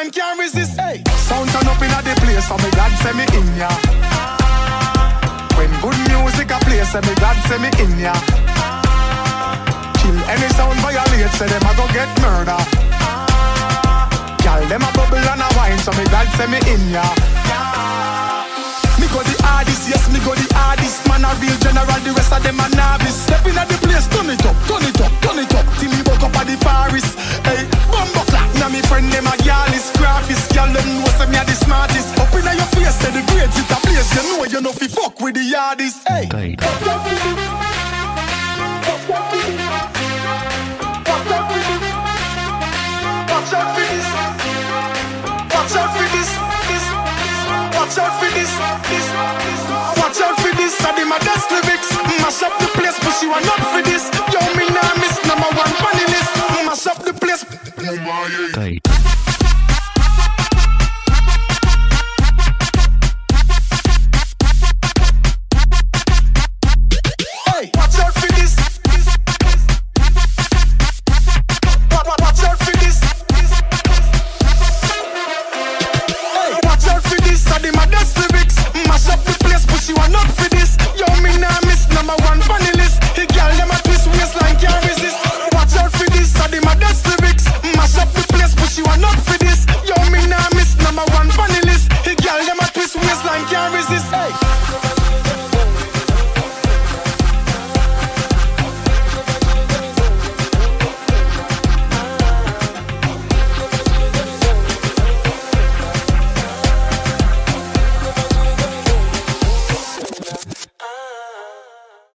man can't resist. Hey, sound turn up in the place, so me God say me in ya. When good music a play, say me God say me in ya. Kill any sound violate, say them a go get murder. Girl, them a bubble and a wine, so me God say me in ya. Me go the hardest, yes, me go the hardest. Man a real general, the rest of them a novice. Step in at the place, turn it up, turn it up, turn it up. Till me woke up at the forest. Hey, bumbo clap, now me friend them a girlist, graphist. Girl, them know say me a the smartest. Up in your face, say the grades it a place. You know fi fuck with the hardest. Hey, watch out for this. Watch out for this. Watch out for this. Watch out for this. I did my best lyrics. Mash up the place, but you are not for this. Yo, me nah miss number one funny list. Mash up the place.